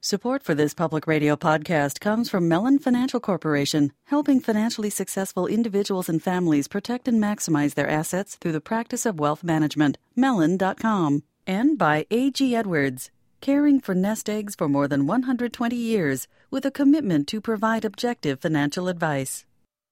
Support for this public radio podcast comes from Mellon Financial Corporation, helping financially successful individuals and families protect and maximize their assets through the practice of wealth management. Mellon.com. And by A.G. Edwards, caring for nest eggs for more than 120 years with a commitment to provide objective financial advice.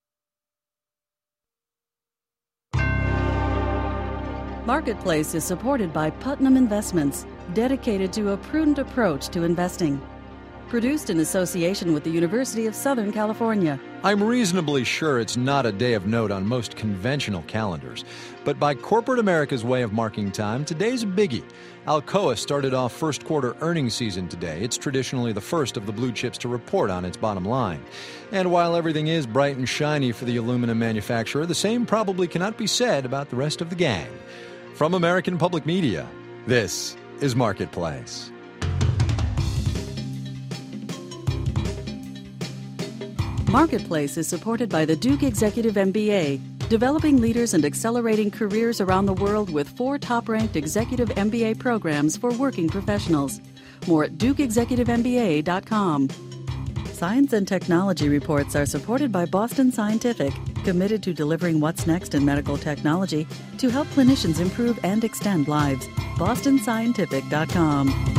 Marketplace is supported by Putnam Investments, dedicated to a prudent approach to investing. Produced in association with the University of Southern California. I'm reasonably sure it's not a day of note on most conventional calendars, but by corporate America's way of marking time, today's a biggie. Alcoa started off first quarter earnings season today. It's traditionally the first of the blue chips to report on its bottom line. And while everything is bright and shiny for the aluminum manufacturer, the same probably cannot be said about the rest of the gang. From American Public Media, this is Marketplace. Marketplace is supported by the Duke Executive MBA, developing leaders and accelerating careers around the world with 4 top-ranked executive MBA programs for working professionals. More at dukeexecutivemba.com. Science and technology reports are supported by Boston Scientific, committed to delivering what's next in medical technology to help clinicians improve and extend lives. bostonscientific.com.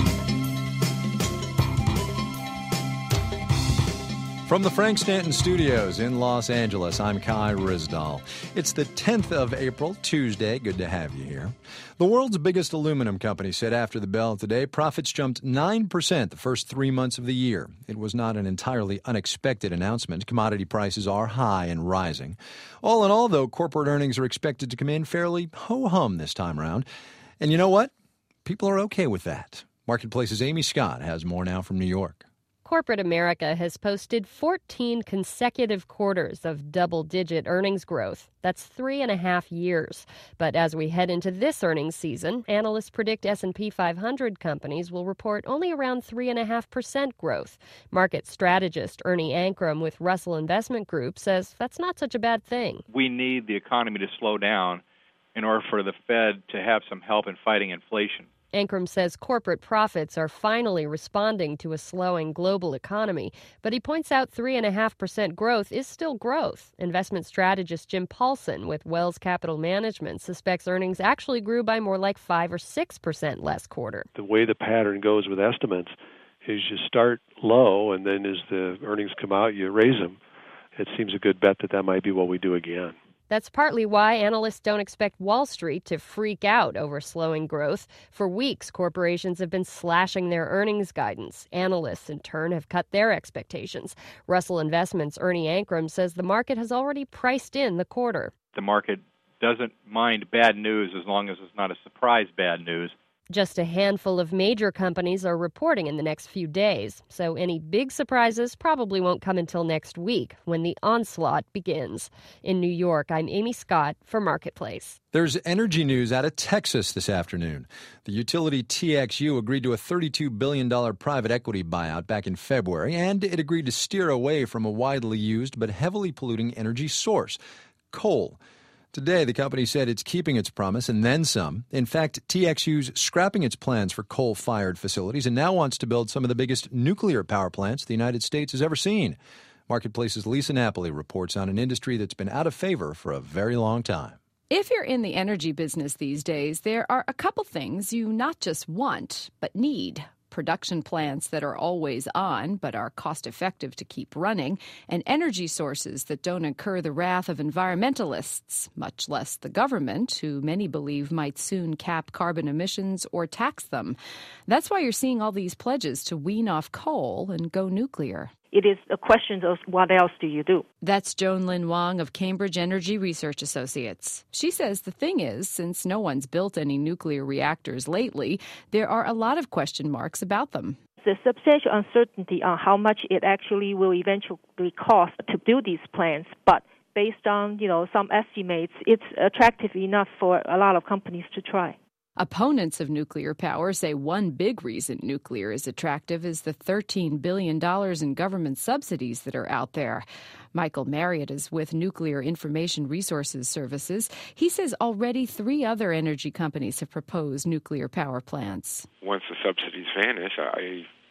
From the Frank Stanton Studios in Los Angeles, I'm Kai Ryssdal. It's the 10th of April, Tuesday. Good to have you here. The world's biggest aluminum company said after the bell today profits jumped 9% the first 3 months of the year. It was not an entirely unexpected announcement. Commodity prices are high and rising. All in all, though, corporate earnings are expected to come in fairly ho-hum this time around. And you know what? People are okay with that. Marketplace's Amy Scott has more now from New York. Corporate America has posted 14 consecutive quarters of double-digit earnings growth. That's 3.5 years. But as we head into this earnings season, analysts predict S&P 500 companies will report only around 3.5% growth. Market strategist Ernie Ankrum with Russell Investment Group says that's not such a bad thing. We need the economy to slow down in order for the Fed to have some help in fighting inflation. Ankrum says corporate profits are finally responding to a slowing global economy, but he points out 3.5% growth is still growth. Investment strategist Jim Paulson with Wells Capital Management suspects earnings actually grew by more like 5 or 6% last quarter. The way the pattern goes with estimates is you start low, and then as the earnings come out, you raise them. It seems a good bet that might be what we do again. That's partly why analysts don't expect Wall Street to freak out over slowing growth. For weeks, corporations have been slashing their earnings guidance. Analysts, in turn, have cut their expectations. Russell Investments' Ernie Ankrum says the market has already priced in the quarter. The market doesn't mind bad news as long as it's not a surprise bad news. Just a handful of major companies are reporting in the next few days, so any big surprises probably won't come until next week when the onslaught begins. In New York, I'm Amy Scott for Marketplace. There's energy news out of Texas this afternoon. The utility TXU agreed to a $32 billion private equity buyout back in February, and it agreed to steer away from a widely used but heavily polluting energy source, coal. Today, the company said it's keeping its promise and then some. In fact, TXU's scrapping its plans for coal-fired facilities and now wants to build some of the biggest nuclear power plants the United States has ever seen. Marketplace's Lisa Napoli reports on an industry that's been out of favor for a very long time. If you're in the energy business these days, there are a couple things you not just want, but need. Production plants that are always on but are cost-effective to keep running, and energy sources that don't incur the wrath of environmentalists, much less the government, who many believe might soon cap carbon emissions or tax them. That's why you're seeing all these pledges to wean off coal and go nuclear. It is a question of what else do you do? That's Joan Lynn Wong of Cambridge Energy Research Associates. She says the thing is, since no one's built any nuclear reactors lately, there are a lot of question marks about them. There's substantial uncertainty on how much it actually will eventually cost to build these plants, but based on, some estimates, it's attractive enough for a lot of companies to try. Opponents of nuclear power say one big reason nuclear is attractive is the $13 billion in government subsidies that are out there. Michael Marriott is with Nuclear Information Resources Services. He says already 3 other energy companies have proposed nuclear power plants. Once the subsidies vanish, I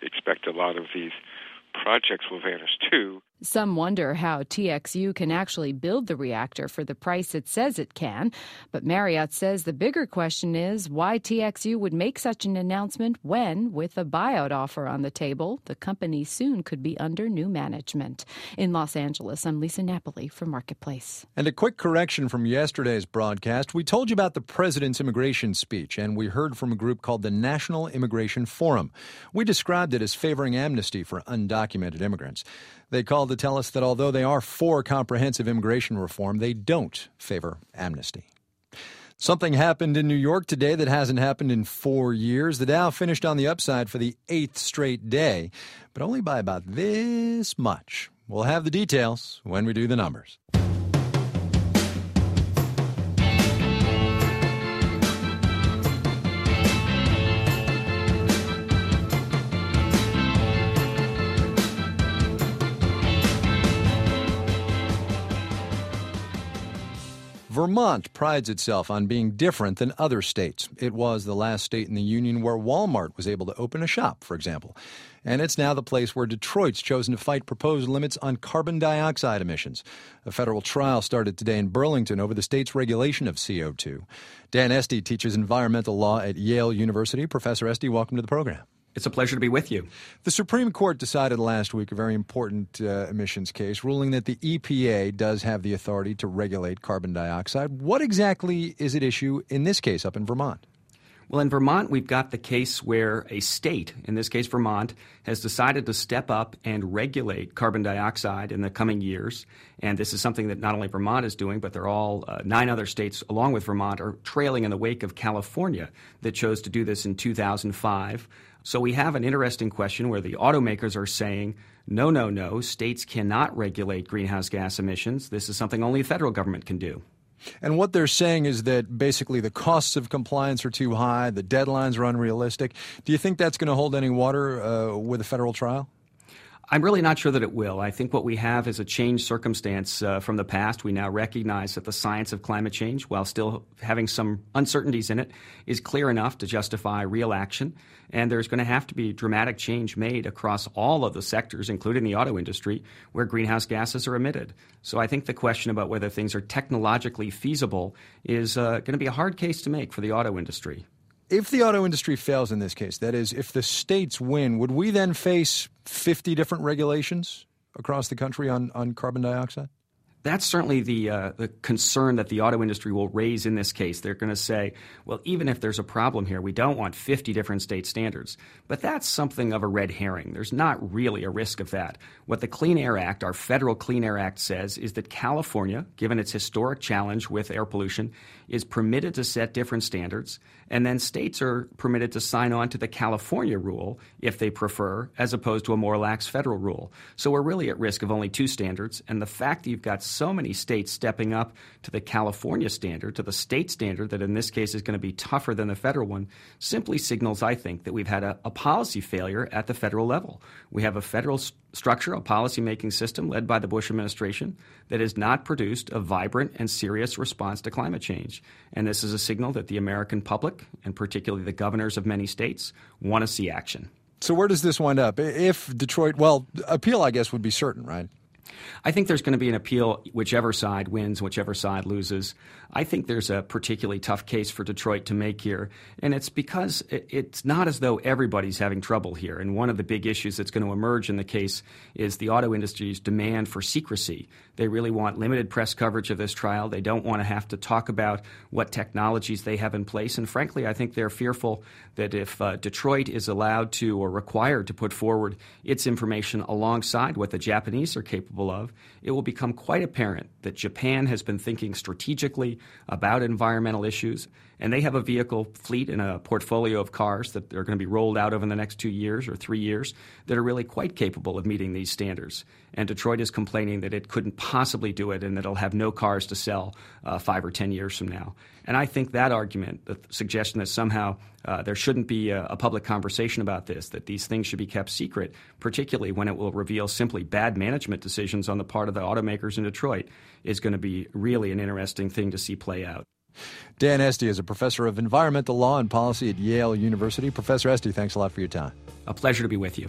expect a lot of these projects will vanish too. Some wonder how TXU can actually build the reactor for the price it says it can. But Marriott says the bigger question is why TXU would make such an announcement when, with a buyout offer on the table, the company soon could be under new management. In Los Angeles, I'm Lisa Napoli for Marketplace. And a quick correction from yesterday's broadcast. We told you about the president's immigration speech, and we heard from a group called the National Immigration Forum. We described it as favoring amnesty for undocumented immigrants. They called to tell us that although they are for comprehensive immigration reform, they don't favor amnesty. Something happened in New York today that hasn't happened in 4 years. The Dow finished on the upside for the 8th straight day, but only by about this much. We'll have the details when we do the numbers. Vermont prides itself on being different than other states. It was the last state in the union where Walmart was able to open a shop, for example. And it's now the place where Detroit's chosen to fight proposed limits on carbon dioxide emissions. A federal trial started today in Burlington over the state's regulation of CO2. Dan Esty teaches environmental law at Yale University. Professor Esty, welcome to the program. It's a pleasure to be with you. The Supreme Court decided last week a very important emissions case, ruling that the EPA does have the authority to regulate carbon dioxide. What exactly is at issue in this case up in Vermont? Well, in Vermont, we've got the case where a state, in this case Vermont, has decided to step up and regulate carbon dioxide in the coming years. And this is something that not only Vermont is doing, but they're all 9 other states, along with Vermont, are trailing in the wake of California that chose to do this in 2005. So we have an interesting question where the automakers are saying, no, states cannot regulate greenhouse gas emissions. This is something only the federal government can do. And what they're saying is that basically the costs of compliance are too high, the deadlines are unrealistic. Do you think that's going to hold any water with a federal trial? I'm really not sure that it will. I think what we have is a changed circumstance from the past. We now recognize that the science of climate change, while still having some uncertainties in it, is clear enough to justify real action. And there's going to have to be dramatic change made across all of the sectors, including the auto industry, where greenhouse gases are emitted. So I think the question about whether things are technologically feasible is going to be a hard case to make for the auto industry. If the auto industry fails in this case, that is, if the states win, would we then face 50 different regulations across the country on carbon dioxide? That's certainly the concern that the auto industry will raise in this case. They're going to say, well, even if there's a problem here, we don't want 50 different state standards. But that's something of a red herring. There's not really a risk of that. What the Clean Air Act, our federal Clean Air Act, says is that California, given its historic challenge with air pollution, is permitted to set different standards, and then states are permitted to sign on to the California rule if they prefer, as opposed to a more lax federal rule. So we're really at risk of only 2 standards, and the fact that you've got so many states stepping up to the California standard, to the state standard that in this case is going to be tougher than the federal one, simply signals, I think, that we've had a policy failure at the federal level. We have a federal structure, a policy-making system led by the Bush administration that has not produced a vibrant and serious response to climate change. And this is a signal that the American public, and particularly the governors of many states, want to see action. So where does this wind up? If Detroit, well, appeal, I guess, would be certain, right? I think there's going to be an appeal, whichever side wins, whichever side loses. I think there's a particularly tough case for Detroit to make here, and it's because it's not as though everybody's having trouble here. And one of the big issues that's going to emerge in the case is the auto industry's demand for secrecy. They really want limited press coverage of this trial. They don't want to have to talk about what technologies they have in place. And frankly, I think they're fearful that if Detroit is allowed to or required to put forward its information alongside what the Japanese are capable of, it will become quite apparent that Japan has been thinking strategically about environmental issues, and they have a vehicle fleet and a portfolio of cars that are going to be rolled out over the next 2 years or 3 years that are really quite capable of meeting these standards. And Detroit is complaining that it couldn't possibly do it and that it'll have no cars to sell 5 or 10 years from now. And I think that argument, the suggestion that somehow there shouldn't be a public conversation about this, that these things should be kept secret, particularly when it will reveal simply bad management decisions on the part of the automakers in Detroit, is going to be really an interesting thing to see play out. Dan Esty is a professor of environmental law and policy at Yale University. Professor Esty, thanks a lot for your time. A pleasure to be with you.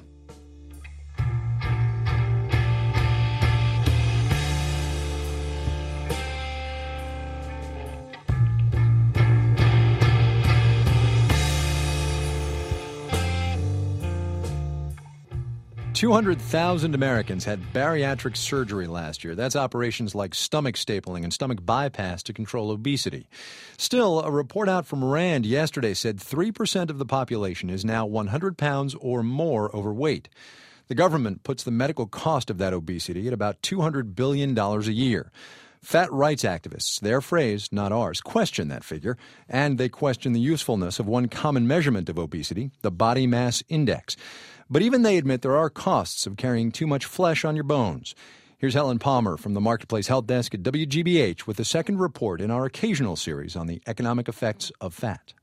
$200,000 Americans had bariatric surgery last year. That's operations like stomach stapling and stomach bypass to control obesity. Still, a report out from RAND yesterday said 3% of the population is now 100 pounds or more overweight. The government puts the medical cost of that obesity at about $200 billion a year. Fat rights activists, their phrase, not ours, question that figure, and they question the usefulness of one common measurement of obesity, the body mass index. But even they admit there are costs of carrying too much flesh on your bones. Here's Helen Palmer from the Marketplace Health Desk at WGBH with the second report in our occasional series on the economic effects of fat.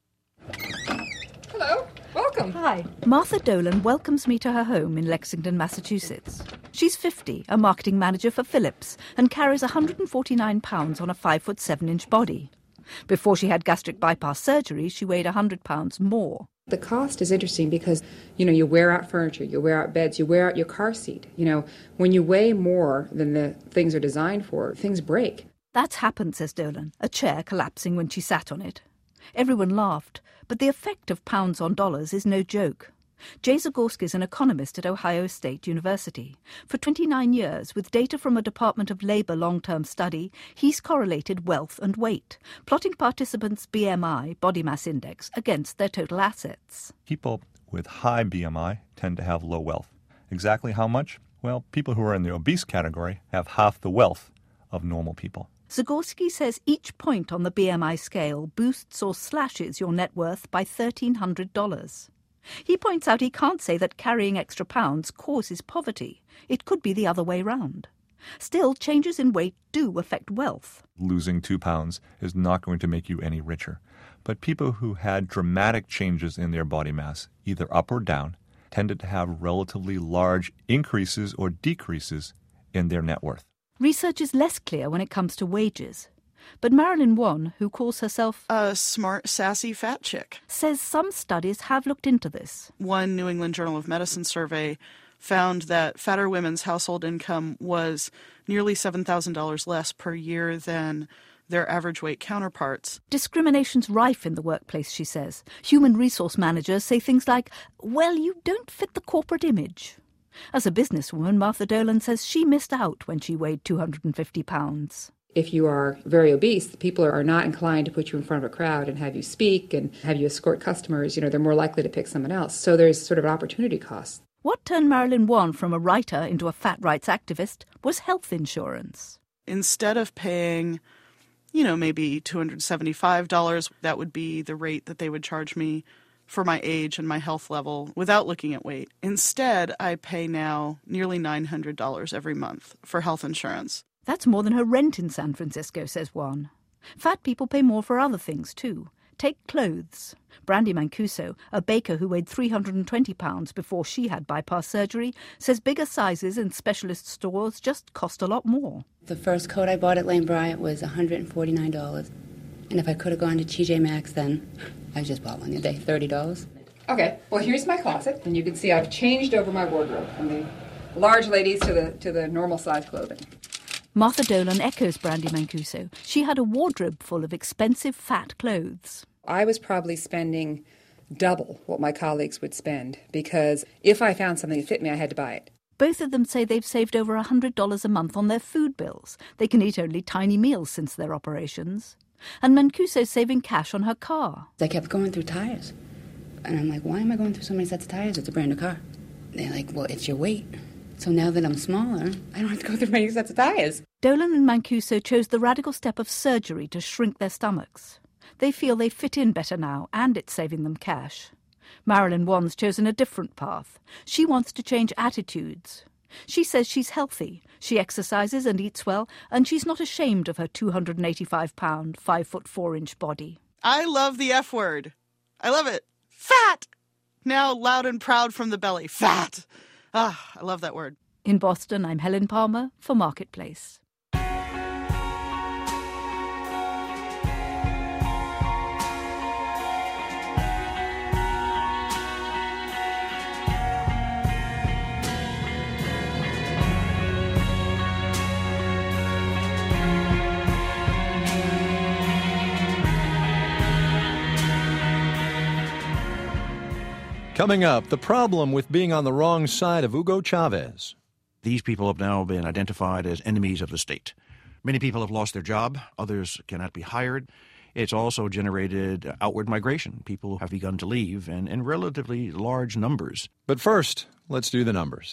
Hello. Welcome. Hi. Martha Dolan welcomes me to her home in Lexington, Massachusetts. She's 50, a marketing manager for Philips, and carries 149 pounds on a 5'7" body. Before she had gastric bypass surgery, she weighed 100 pounds more. The cost is interesting because, you wear out furniture, you wear out beds, you wear out your car seat. When you weigh more than the things are designed for, things break. That's happened, says Dolan, a chair collapsing when she sat on it. Everyone laughed, but the effect of pounds on dollars is no joke. Jay Zagorski is an economist at Ohio State University. For 29 years, with data from a Department of Labor long-term study, he's correlated wealth and weight, plotting participants' BMI, body mass index, against their total assets. People with high BMI tend to have low wealth. Exactly how much? Well, people who are in the obese category have half the wealth of normal people. Zagorski says each point on the BMI scale boosts or slashes your net worth by $1,300. He points out he can't say that carrying extra pounds causes poverty. It could be the other way round. Still, changes in weight do affect wealth. Losing 2 pounds is not going to make you any richer. But people who had dramatic changes in their body mass, either up or down, tended to have relatively large increases or decreases in their net worth. Research is less clear when it comes to wages. But Marilyn Won, who calls herself a smart, sassy fat chick, says some studies have looked into this. One New England Journal of Medicine survey found that fatter women's household income was nearly $7,000 less per year than their average weight counterparts. Discrimination's rife in the workplace, she says. Human resource managers say things like, well, you don't fit the corporate image. As a businesswoman, Martha Dolan says she missed out when she weighed 250 pounds. If you are very obese, people are not inclined to put you in front of a crowd and have you speak and have you escort customers. They're more likely to pick someone else. So there's sort of an opportunity cost. What turned Marilyn Won from a writer into a fat rights activist was health insurance. Instead of paying, maybe $275, that would be the rate that they would charge me for my age and my health level without looking at weight. Instead, I pay now nearly $900 every month for health insurance. That's more than her rent in San Francisco, says Juan. Fat people pay more for other things, too. Take clothes. Brandy Mancuso, a baker who weighed 320 pounds before she had bypass surgery, says bigger sizes in specialist stores just cost a lot more. The first coat I bought at Lane Bryant was $149. And if I could have gone to TJ Maxx then, I just bought one the other day, $30. Okay, well, here's my closet. And you can see I've changed over my wardrobe from the large ladies to the normal size clothing. Martha Dolan echoes Brandy Mancuso. She had a wardrobe full of expensive fat clothes. I was probably spending double what my colleagues would spend because if I found something that fit me, I had to buy it. Both of them say they've saved over $100 a month on their food bills. They can eat only tiny meals since their operations. And Mancuso's saving cash on her car. I kept going through tires. And I'm like, why am I going through so many sets of tires? It's a brand new car. They're like, well, it's your weight. So now that I'm smaller, I don't have to go through many sets of tires. Dolan and Mancuso chose the radical step of surgery to shrink their stomachs. They feel they fit in better now, and it's saving them cash. Marilyn Won's chosen a different path. She wants to change attitudes. She says she's healthy, she exercises and eats well, and she's not ashamed of her 285-pound, 5'4" body. I love the F word. I love it. Fat! Now loud and proud from the belly. Fat! I love that word. In Boston, I'm Helen Palmer for Marketplace. Coming up, the problem with being on the wrong side of Hugo Chavez. These people have now been identified as enemies of the state. Many people have lost their job. Others cannot be hired. It's also generated outward migration. People have begun to leave, and in relatively large numbers. But first, let's do the numbers.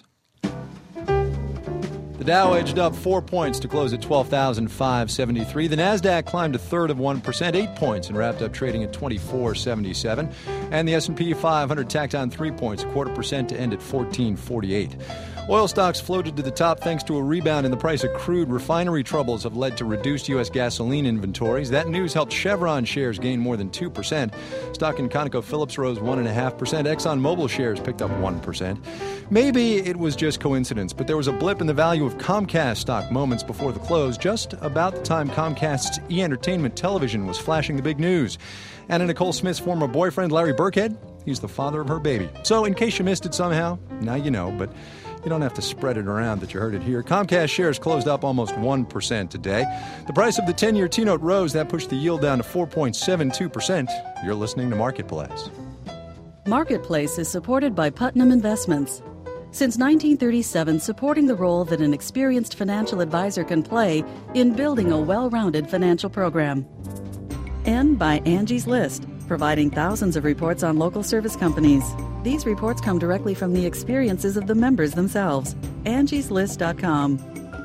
The Dow edged up 4 points to close at 12,573. The Nasdaq climbed a third of 1%, 8 points, and wrapped up trading at 2477. And the S&P 500 tacked on 3 points, 0.25% to end at 1448. Oil stocks floated to the top thanks to a rebound in the price of crude. Refinery troubles have led to reduced U.S. gasoline inventories. That news helped Chevron shares gain more than 2%. Stock in ConocoPhillips rose 1.5%. ExxonMobil shares picked up 1%. Maybe it was just coincidence, but there was a blip in the value of Comcast stock moments before the close, just about the time Comcast's E! Television was flashing the big news. Anna Nicole Smith's former boyfriend, Larry Burkhead, he's the father of her baby. So in case you missed it somehow, now you know, but you don't have to spread it around that you heard it here. Comcast shares closed up almost 1% today. The price of the 10-year T-note rose. That pushed the yield down to 4.72%. You're listening to Marketplace. Marketplace is supported by Putnam Investments. Since 1937, supporting the role that an experienced financial advisor can play in building a well-rounded financial program. And by Angie's List, providing thousands of reports on local service companies. These reports come directly from the experiences of the members themselves. Angie'sList.com.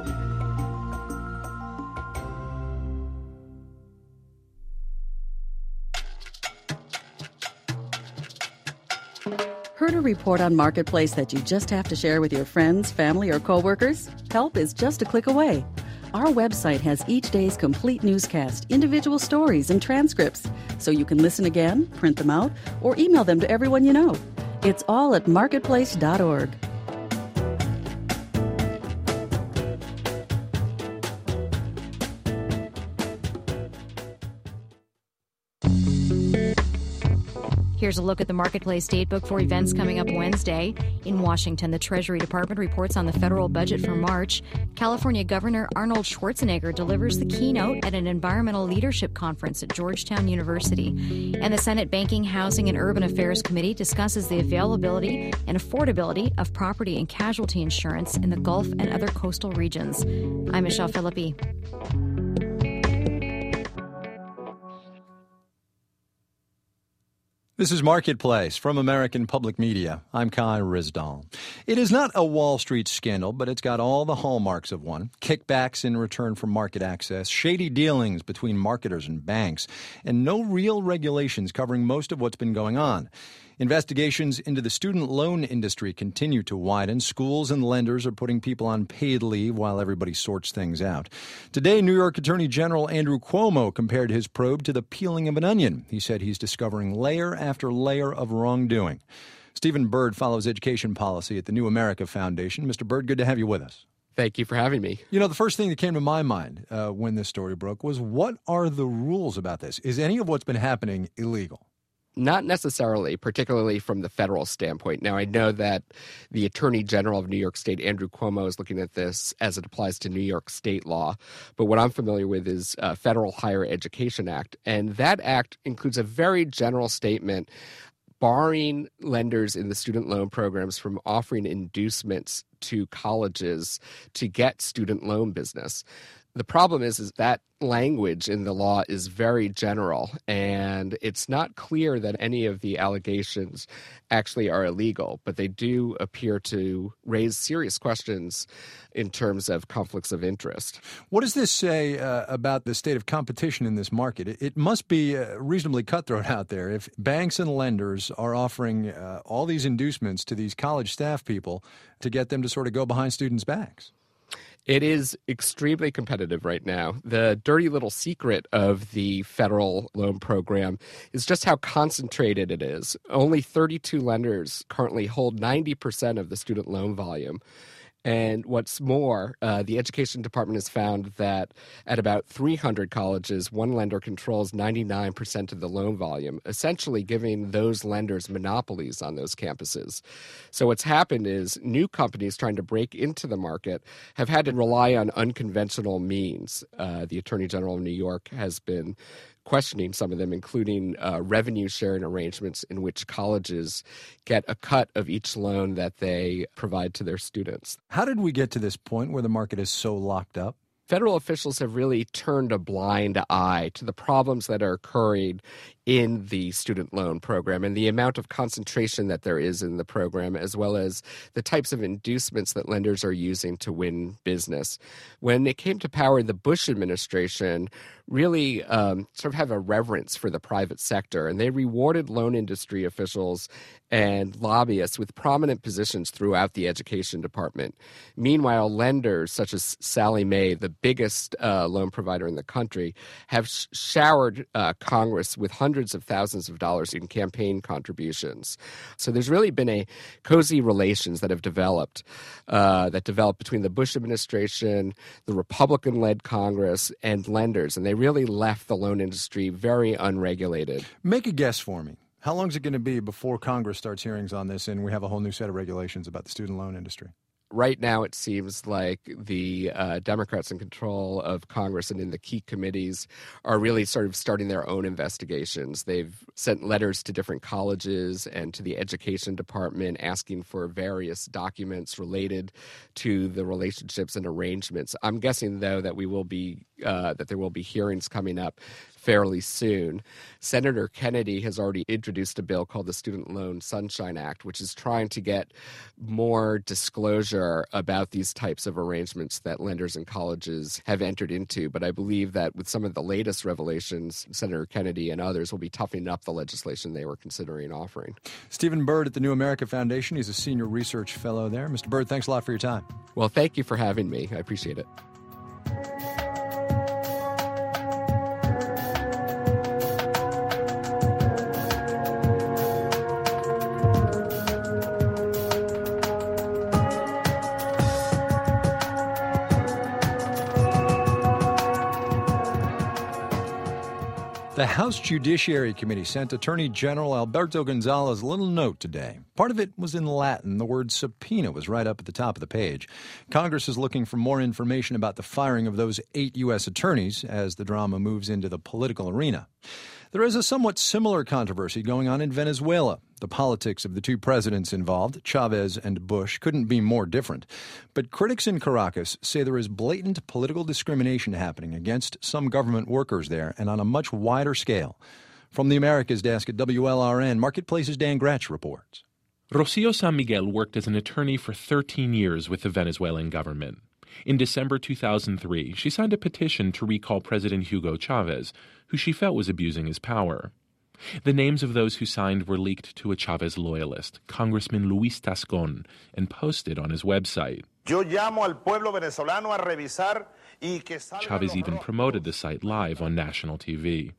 Heard a report on Marketplace that you just have to share with your friends, family, or coworkers? Help is just a click away. Our website has each day's complete newscast, individual stories, and transcripts, so you can listen again, print them out, or email them to everyone you know. It's all at marketplace.org. Here's a look at the Marketplace Datebook for events coming up Wednesday. In Washington, the Treasury Department reports on the federal budget for March. California Governor Arnold Schwarzenegger delivers the keynote at an environmental leadership conference at Georgetown University. And the Senate Banking, Housing, and Urban Affairs Committee discusses the availability and affordability of property and casualty insurance in the Gulf and other coastal regions. I'm Michelle Philippi. This is Marketplace from American Public Media. I'm Kai Ryssdal. It is not a Wall Street scandal, but it's got all the hallmarks of one. Kickbacks in return for market access, shady dealings between marketers and banks, and no real regulations covering most of what's been going on. Investigations into the student loan industry continue to widen. Schools and lenders are putting people on paid leave while everybody sorts things out. Today, New York Attorney General Andrew Cuomo compared his probe to the peeling of an onion. He said he's discovering layer after layer of wrongdoing. Stephen Bird follows education policy at the New America Foundation. Mr. Bird, good to have you with us. Thank you for having me. You know, the first thing that came to my mind when this story broke was, what are the rules about this? Is any of what's been happening illegal? Not necessarily, particularly from the federal standpoint. Now, I know that the Attorney General of New York State, Andrew Cuomo, is looking at this as it applies to New York State law. But what I'm familiar with is Federal Higher Education Act. And that act includes a very general statement barring lenders in the student loan programs from offering inducements to colleges to get student loan business. The problem is that language in the law is very general, and it's not clear that any of the allegations actually are illegal, but they do appear to raise serious questions in terms of conflicts of interest. What does this say about the state of competition in this market? It must be reasonably cutthroat out there if banks and lenders are offering all these inducements to these college staff people to get them to sort of go behind students' backs. It is extremely competitive right now. The dirty little secret of the federal loan program is just how concentrated it is. Only 32 lenders currently hold 90% of the student loan volume. And what's more, the Education Department has found that at about 300 colleges, one lender controls 99% of the loan volume, essentially giving those lenders monopolies on those campuses. So what's happened is new companies trying to break into the market have had to to rely on unconventional means. The Attorney General of New York has been questioning some of them, including revenue sharing arrangements in which colleges get a cut of each loan that they provide to their students. How did we get to this point where the market is so locked up? Federal officials have really turned a blind eye to the problems that are occurring in the student loan program and the amount of concentration that there is in the program, as well as the types of inducements that lenders are using to win business. When it came to power, the Bush administration really sort of have a reverence for the private sector, and they rewarded loan industry officials and lobbyists with prominent positions throughout the education department. Meanwhile, lenders such as Sallie Mae, the biggest loan provider in the country, have showered Congress with hundreds of thousands of dollars in campaign contributions. So there's really been a cozy relations that have developed between the Bush administration, the Republican-led Congress, and lenders, and they really left the loan industry very unregulated. Make a guess for me. How long is it going to be before Congress starts hearings on this and we have a whole new set of regulations about the student loan industry? Right now, it seems like the Democrats in control of Congress and in the key committees are really sort of starting their own investigations. They've sent letters to different colleges and to the education department asking for various documents related to the relationships and arrangements. I'm guessing, though, that that there will be hearings coming up fairly soon. Senator Kennedy has already introduced a bill called the Student Loan Sunshine Act, which is trying to get more disclosure about these types of arrangements that lenders and colleges have entered into. But I believe that with some of the latest revelations, Senator Kennedy and others will be toughening up the legislation they were considering offering. Stephen Bird at the New America Foundation. He's a senior research fellow there. Mr. Bird, thanks a lot for your time. Well, thank you for having me. I appreciate it. The House Judiciary Committee sent Attorney General Alberto Gonzales a little note today. Part of it was in Latin. The word subpoena was right up at the top of the page. Congress is looking for more information about the firing of those 8 U.S. attorneys as the drama moves into the political arena. There is a somewhat similar controversy going on in Venezuela. The politics of the two presidents involved, Chavez and Bush, couldn't be more different. But critics in Caracas say there is blatant political discrimination happening against some government workers there and on a much wider scale. From the Americas desk at WLRN, Marketplace's Dan Gratch reports. Rocio San Miguel worked as an attorney for 13 years with the Venezuelan government. In December 2003, she signed a petition to recall President Hugo Chavez, who she felt was abusing his power. The names of those who signed were leaked to a Chavez loyalist, Congressman Luis Tascon, and posted on his website. Chavez even promoted the site live on national TV.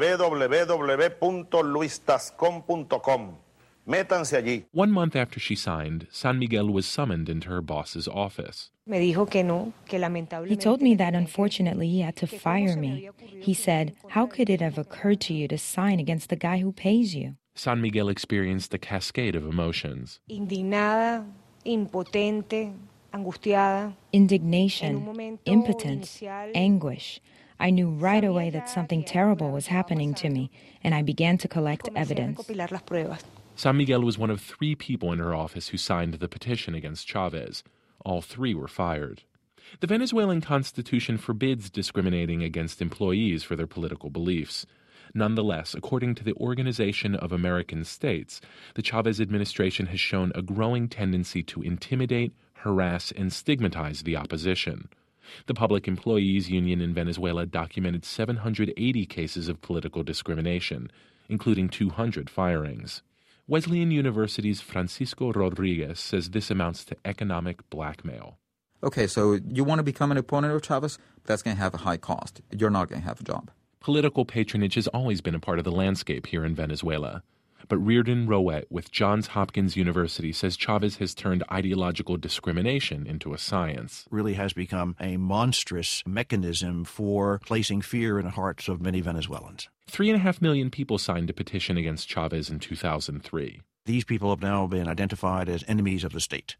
www.luistascon.com. 1 month after she signed, San Miguel was summoned into her boss's office. He told me that unfortunately he had to fire me. He said, "How could it have occurred to you to sign against the guy who pays you?" San Miguel experienced a cascade of emotions. Indignada, impotente, angustiada. Indignation, impotence, anguish. I knew right away that something terrible was happening to me, and I began to collect evidence. San Miguel was one of 3 people in her office who signed the petition against Chavez. All 3 were fired. The Venezuelan constitution forbids discriminating against employees for their political beliefs. Nonetheless, according to the Organization of American States, the Chavez administration has shown a growing tendency to intimidate, harass, and stigmatize the opposition. The Public Employees Union in Venezuela documented 780 cases of political discrimination, including 200 firings. Wesleyan University's Francisco Rodriguez says this amounts to economic blackmail. Okay, so you want to become an opponent of Chavez? That's going to have a high cost. You're not going to have a job. Political patronage has always been a part of the landscape here in Venezuela. But Reardon Rowett with Johns Hopkins University says Chavez has turned ideological discrimination into a science. Really has become a monstrous mechanism for placing fear in the hearts of many Venezuelans. 3.5 million people signed a petition against Chavez in 2003. These people have now been identified as enemies of the state.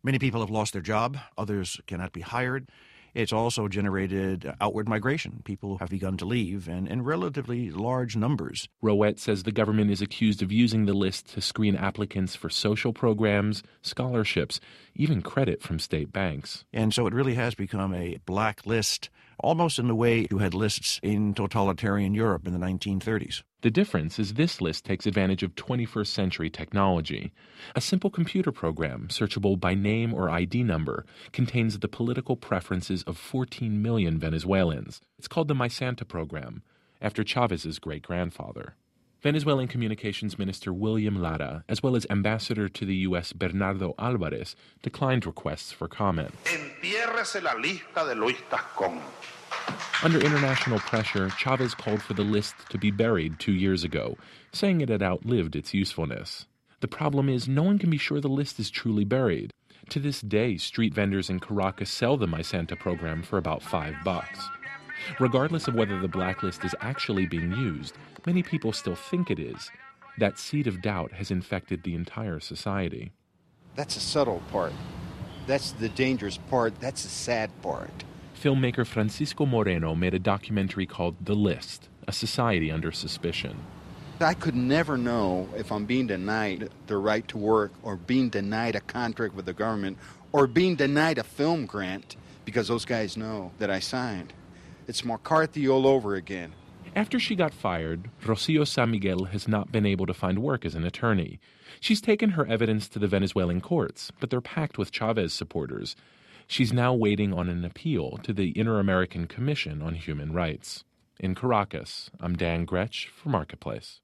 Many people have lost their job. Others cannot be hired. It's also generated outward migration. People have begun to leave, and in relatively large numbers. Rowett says the government is accused of using the list to screen applicants for social programs, scholarships, even credit from state banks. And so it really has become a black list, almost in the way you had lists in totalitarian Europe in the 1930s. The difference is this list takes advantage of 21st century technology. A simple computer program, searchable by name or ID number, contains the political preferences of 14 million Venezuelans. It's called the My Santa program, after Chavez's great-grandfather. Venezuelan Communications Minister William Lara, as well as Ambassador to the U.S. Bernardo Alvarez, declined requests for comment. Entiérrese la lista de Luis Tascón. Under international pressure, Chavez called for the list to be buried 2 years ago, saying it had outlived its usefulness. The problem is no one can be sure the list is truly buried. To this day, street vendors in Caracas sell the My Santa program for about $5. Regardless of whether the blacklist is actually being used, many people still think it is. That seed of doubt has infected the entire society. That's a subtle part. That's the dangerous part. That's the sad part. Filmmaker Francisco Moreno made a documentary called The List, A Society Under Suspicion. I could never know if I'm being denied the right to work or being denied a contract with the government or being denied a film grant because those guys know that I signed. It's McCarthy all over again. After she got fired, Rocio San Miguel has not been able to find work as an attorney. She's taken her evidence to the Venezuelan courts, but they're packed with Chavez supporters. She's now waiting on an appeal to the Inter-American Commission on Human Rights. In Caracas, I'm Dan Gretsch for Marketplace.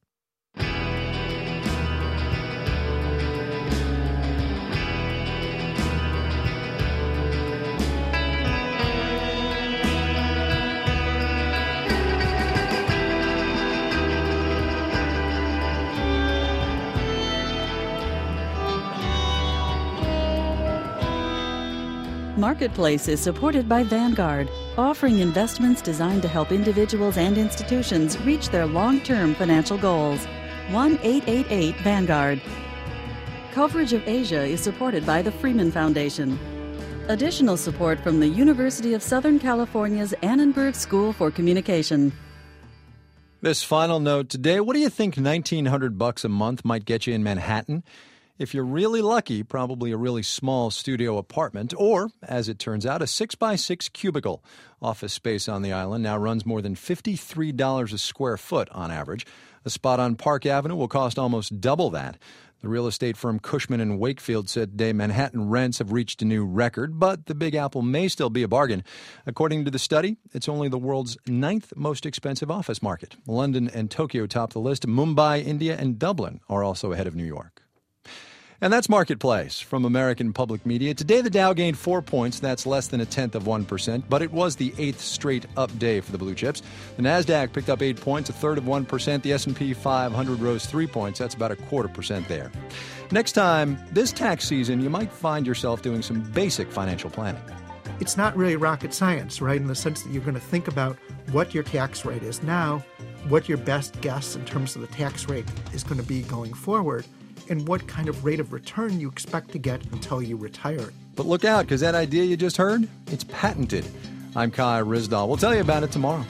Marketplace is supported by Vanguard, offering investments designed to help individuals and institutions reach their long-term financial goals. 1-888-VANGUARD. Coverage of Asia is supported by the Freeman Foundation. Additional support from the University of Southern California's Annenberg School for Communication. This final note today, what do you think $1,900 a month might get you in Manhattan? If you're really lucky, probably a really small studio apartment, or, as it turns out, a 6x6 cubicle. Office space on the island now runs more than $53 a square foot on average. A spot on Park Avenue will cost almost double that. The real estate firm Cushman & Wakefield said today Manhattan rents have reached a new record, but the Big Apple may still be a bargain. According to the study, it's only the world's 9th most expensive office market. London and Tokyo top the list. Mumbai, India, and Dublin are also ahead of New York. And that's Marketplace from American Public Media. Today, the Dow gained 4 points. That's less than 1/10%, but it was the 8th straight up day for the blue chips. The Nasdaq picked up 8 points, 1/3%. The S&P 500 rose 3 points. That's about 0.25% there. Next time, this tax season, you might find yourself doing some basic financial planning. It's not really rocket science, right, in the sense that you're going to think about what your tax rate is now, what your best guess in terms of the tax rate is going to be going forward, and what kind of rate of return you expect to get until you retire. But look out, because that idea you just heard, it's patented. I'm Kai Ryssdal. We'll tell you about it tomorrow.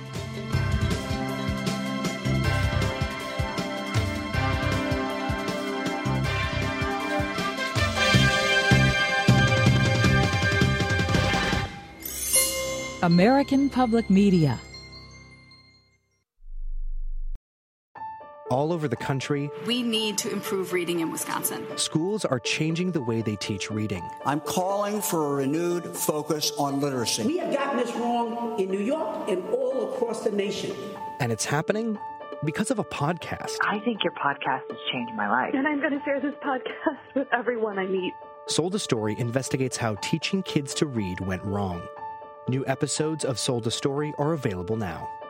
American Public Media. All over the country, we need to improve reading in Wisconsin. Schools are changing the way they teach reading. I'm calling for a renewed focus on literacy. We have gotten this wrong in New York and all across the nation. And it's happening because of a podcast. I think your podcast has changed my life. And I'm going to share this podcast with everyone I meet. Sold a Story investigates how teaching kids to read went wrong. New episodes of Sold a Story are available now.